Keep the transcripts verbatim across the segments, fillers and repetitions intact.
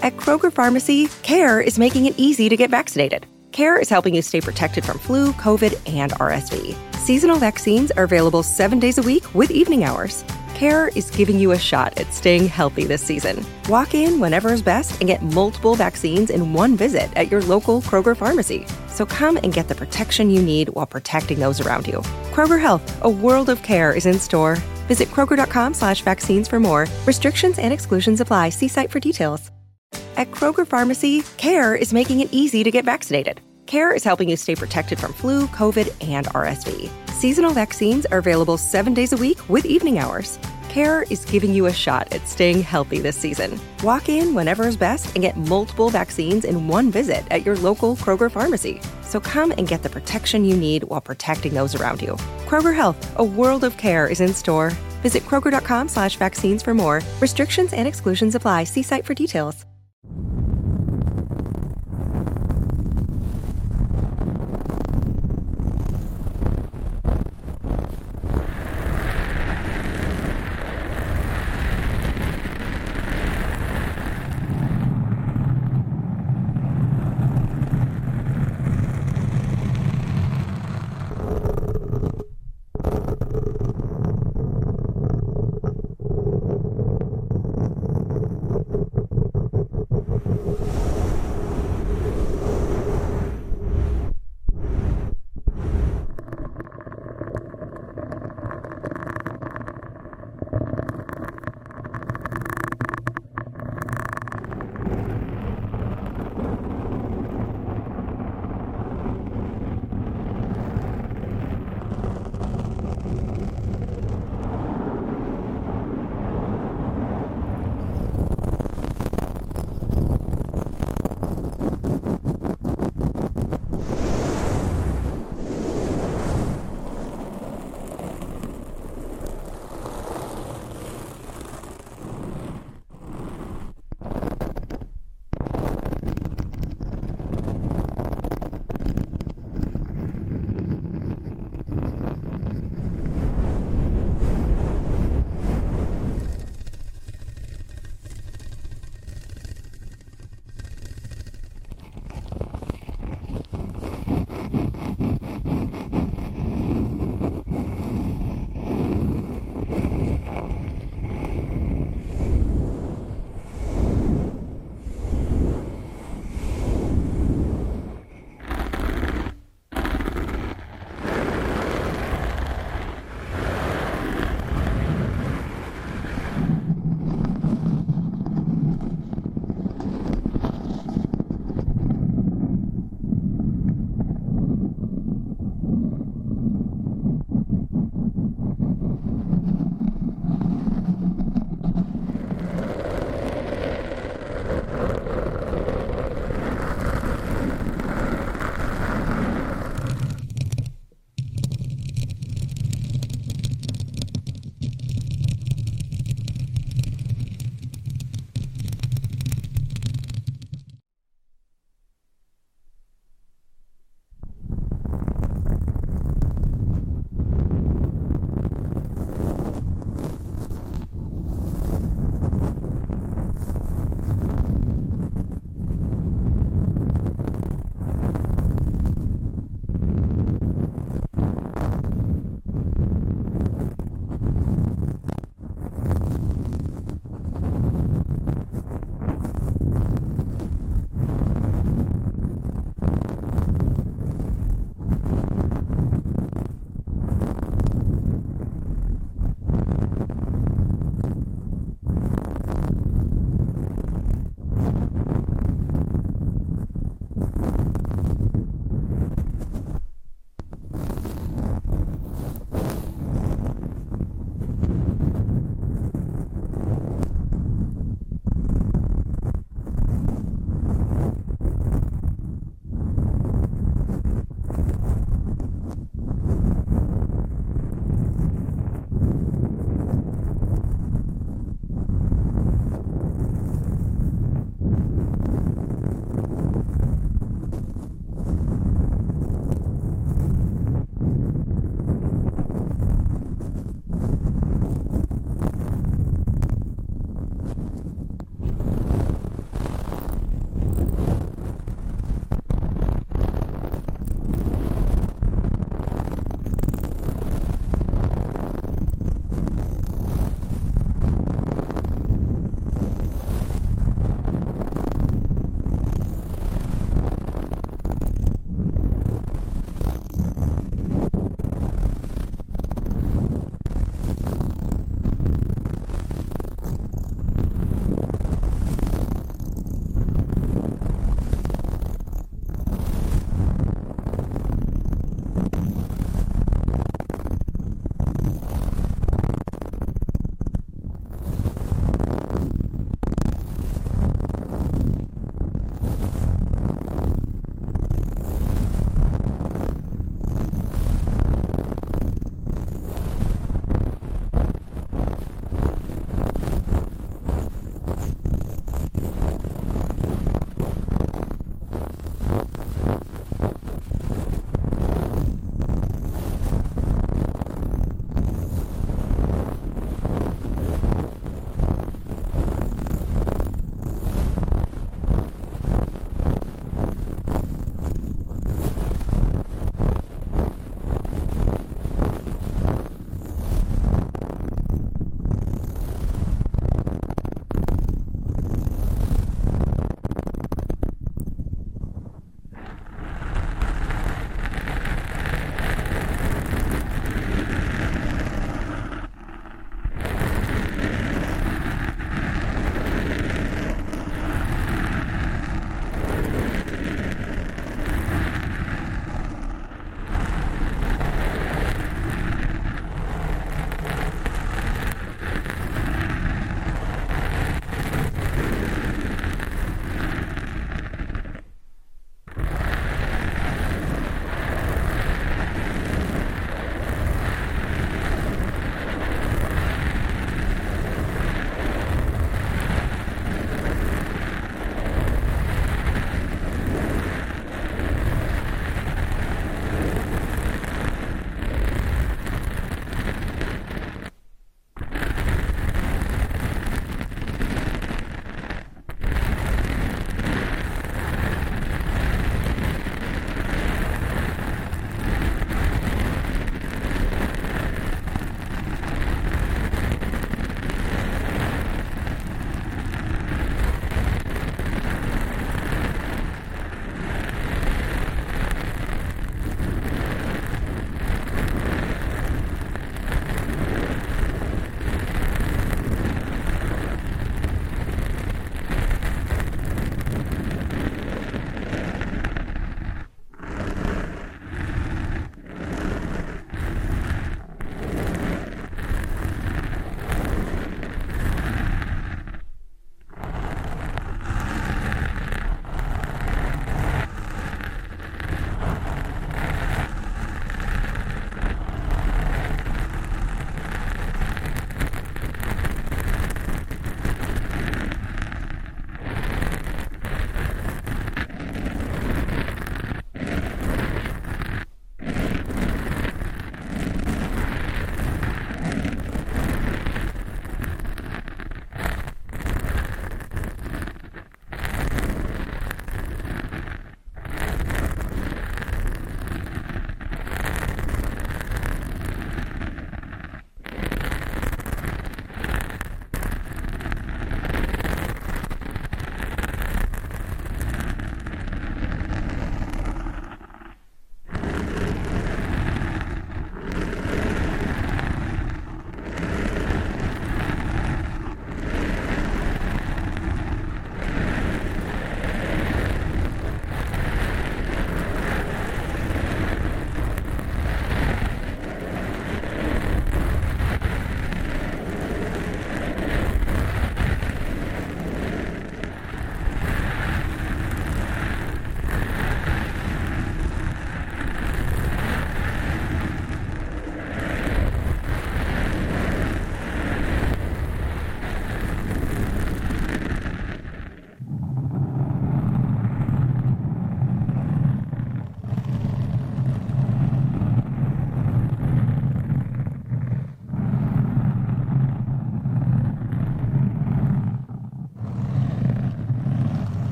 At Kroger Pharmacy, CARE is making it easy to get vaccinated. CARE is helping you stay protected from flu, COVID, and R S V. Seasonal vaccines are available seven days a week with evening hours. CARE is giving you a shot at staying healthy this season. Walk in whenever is best and get multiple vaccines in one visit at your local Kroger Pharmacy. So come and get the protection you need while protecting those around you. Kroger Health, a world of care is in store. Visit Kroger.com slash vaccines for more. Restrictions and exclusions apply. See site for details. At Kroger Pharmacy, CARE is making it easy to get vaccinated. CARE is helping you stay protected from flu, COVID, and R S V. Seasonal vaccines are available seven days a week with evening hours. CARE is giving you a shot at staying healthy this season. Walk in whenever is best and get multiple vaccines in one visit at your local Kroger Pharmacy. So come and get the protection you need while protecting those around you. Kroger Health, a world of care is in store. Visit Kroger.com slash vaccines for more. Restrictions and exclusions apply. See site for details.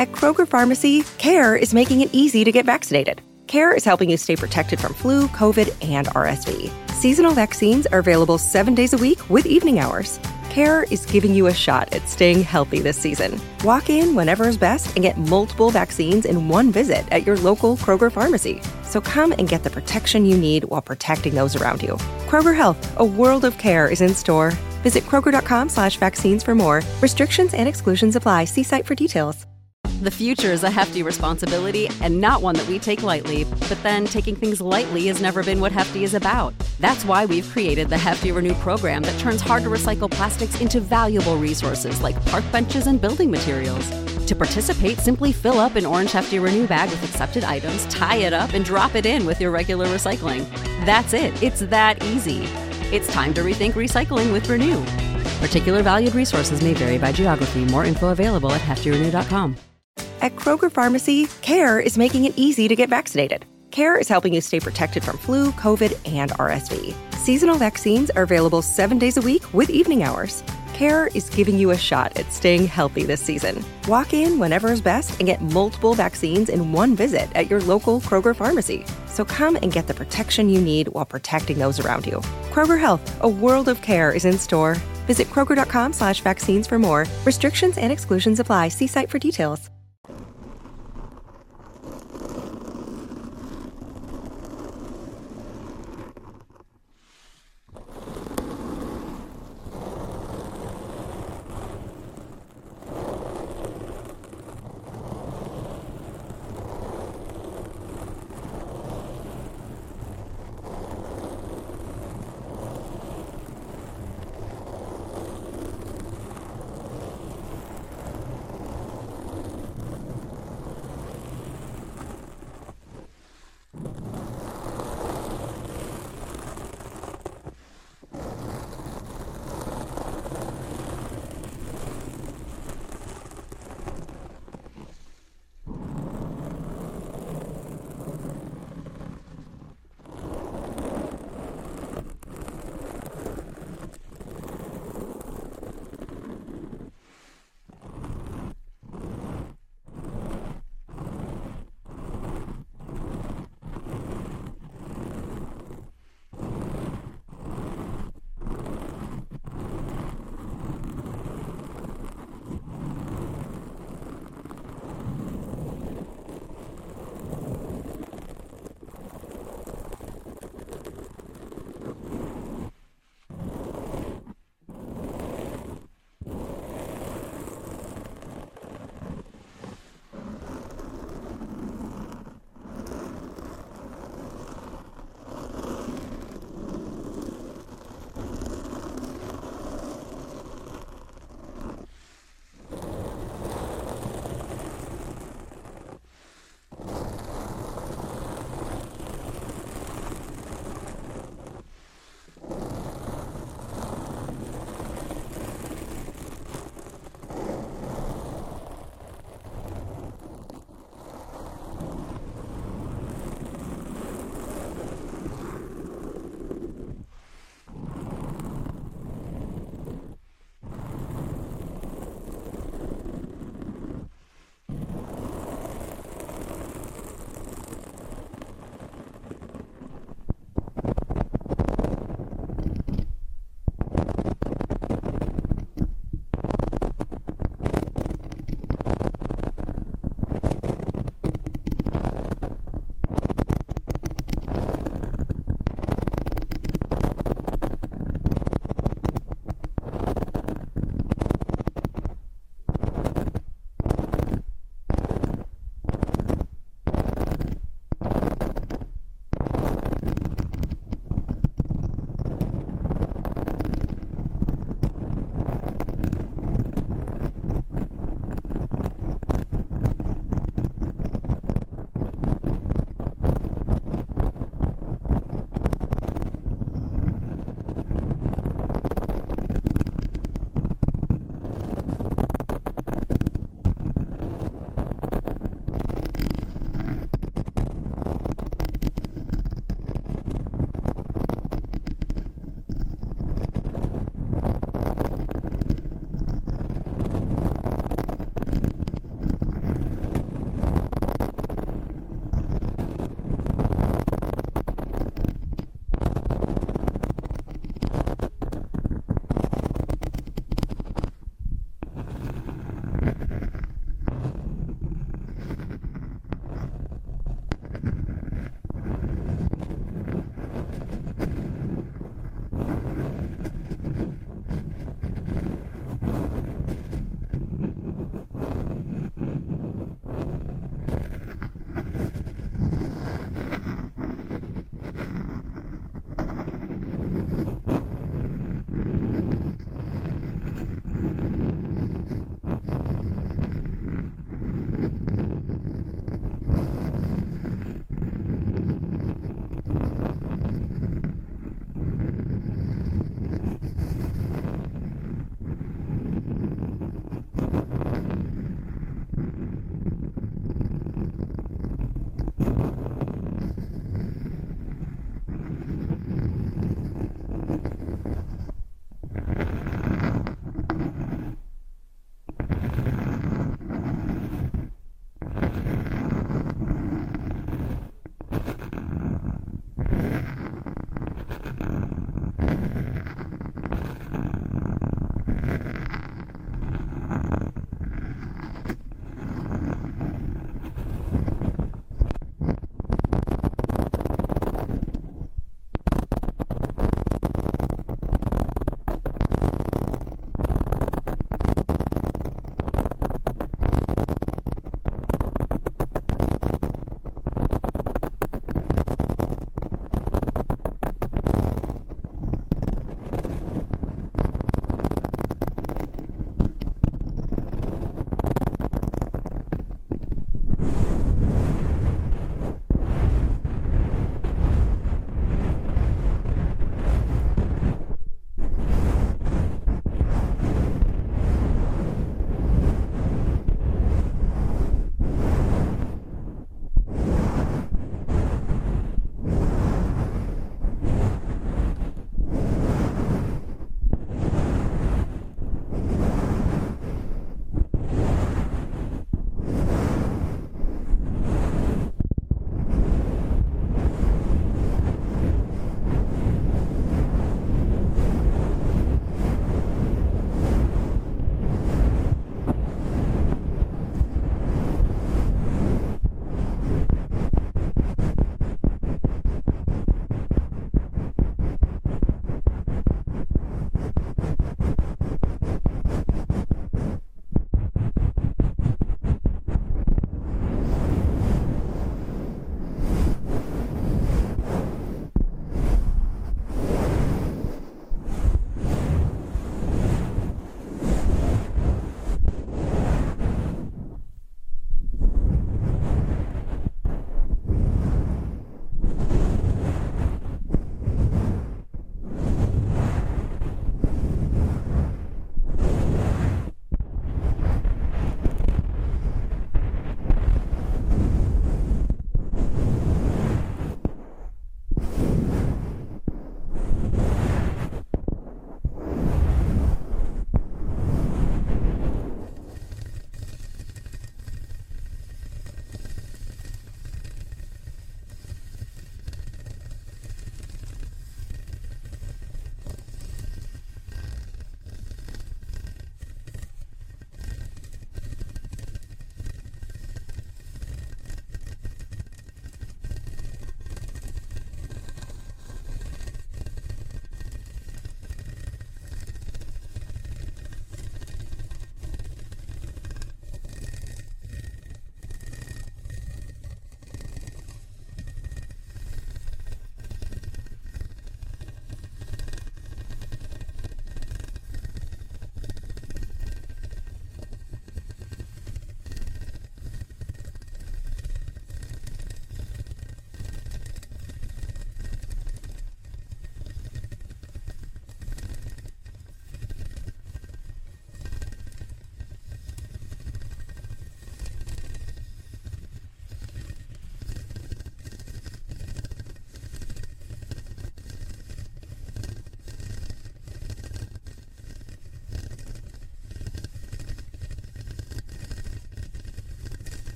At Kroger Pharmacy, CARE is making it easy to get vaccinated. CARE is helping you stay protected from flu, COVID, and R S V. Seasonal vaccines are available seven days a week with evening hours. CARE is giving you a shot at staying healthy this season. Walk in whenever is best and get multiple vaccines in one visit at your local Kroger pharmacy. So come and get the protection you need while protecting those around you. Kroger Health, a world of care, is in store. Visit Kroger.com slash vaccines for more. Restrictions and exclusions apply. See site for details. The future is a hefty responsibility and not one that we take lightly. But then taking things lightly has never been what Hefty is about. That's why we've created the Hefty Renew program that turns hard-to-recycle plastics into valuable resources like park benches and building materials. To participate, simply fill up an orange Hefty Renew bag with accepted items, tie it up, and drop it in with your regular recycling. That's it. It's that easy. It's time to rethink recycling with Renew. Particular valued resources may vary by geography. More info available at hefty renew dot com. At Kroger Pharmacy, CARE is making it easy to get vaccinated. CARE is helping you stay protected from flu, COVID, and R S V. Seasonal vaccines are available seven days a week with evening hours. CARE is giving you a shot at staying healthy this season. Walk in whenever is best and get multiple vaccines in one visit at your local Kroger pharmacy. So come and get the protection you need while protecting those around you. Kroger Health, a world of care, is in store. Visit Kroger.com slash vaccines for more. Restrictions and exclusions apply. See site for details.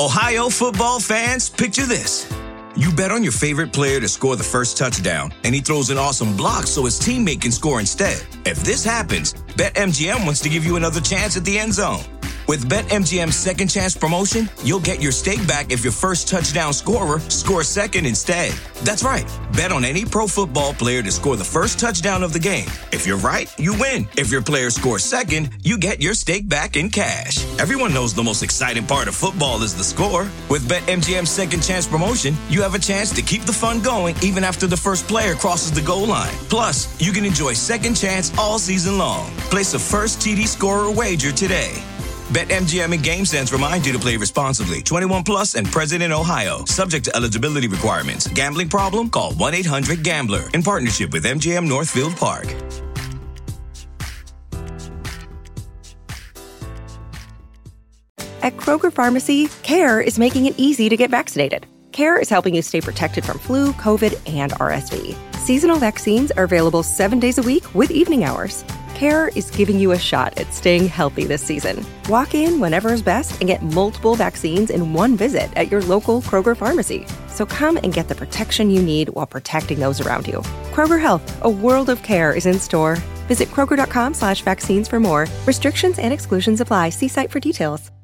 Ohio football fans, picture this. You bet on your favorite player to score the first touchdown, and he throws an awesome block so his teammate can score instead. If this happens, BetMGM wants to give you another chance at the end zone. With BetMGM's Second Chance promotion, you'll get your stake back if your first touchdown scorer scores second instead. That's right. Bet on any pro football player to score the first touchdown of the game. If you're right, you win. If your player scores second, you get your stake back in cash. Everyone knows the most exciting part of football is the score. With BetMGM's Second Chance promotion, you have a chance to keep the fun going even after the first player crosses the goal line. Plus, you can enjoy Second Chance all season long. Place a first T D scorer wager today. BetMGM and GameSense remind you to play responsibly. twenty-one plus and present in Ohio. Subject to eligibility requirements. Gambling problem? Call one eight hundred gambler. In partnership with M G M Northfield Park. At Kroger Pharmacy, CARE is making it easy to get vaccinated. CARE is helping you stay protected from flu, COVID, and R S V. Seasonal vaccines are available seven days a week with evening hours. CARE is giving you a shot at staying healthy this season. Walk in whenever is best and get multiple vaccines in one visit at your local Kroger pharmacy. So come and get the protection you need while protecting those around you. Kroger Health, a world of care is in store. Visit Kroger.com slash vaccines for more. Restrictions and exclusions apply. See site for details.